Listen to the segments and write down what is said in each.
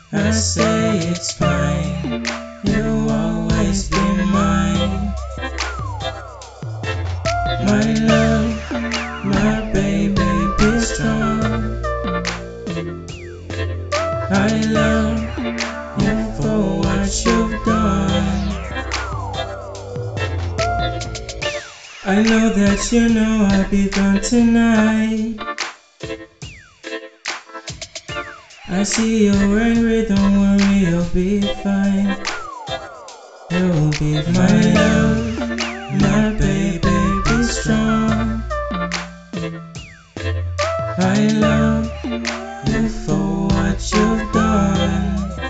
I say it's fine, you'll always be mine. My love, my baby, be strong. I love you for what you've done. I know that you know I'll be gone tonight. I see you're angry, don't worry, you'll be fine. You'll be fine. My love, my baby, be strong. I love you for what you've done.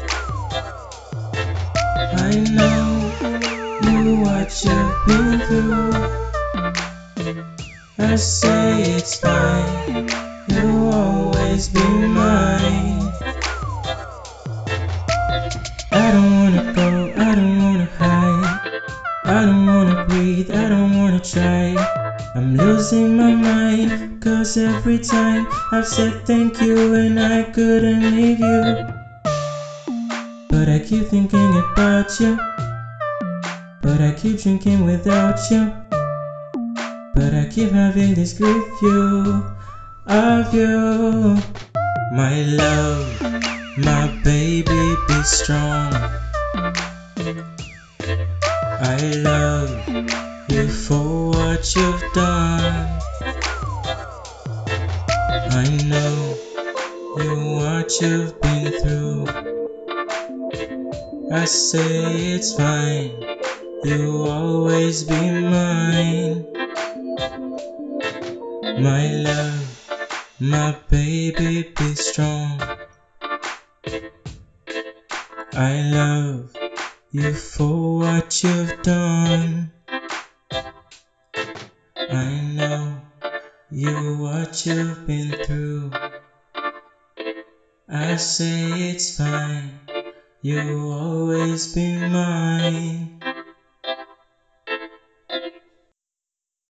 I know you what you've been through. I say it's fine, you'll always be mine. I don't wanna go, I don't wanna hide, I don't wanna breathe, I don't wanna try. I'm losing my mind, cause every time I've said thank you and I couldn't leave you. But I keep thinking about you, but I keep drinking without you. But I keep having this grief view of you. My love, my baby, be strong. I love you for what you've done. I know you what you've been through. I say it's fine, you'll always be mine. My love, my baby, be strong. I love you for what you've done. I know you what you've been through. I say it's fine, you'll always be mine.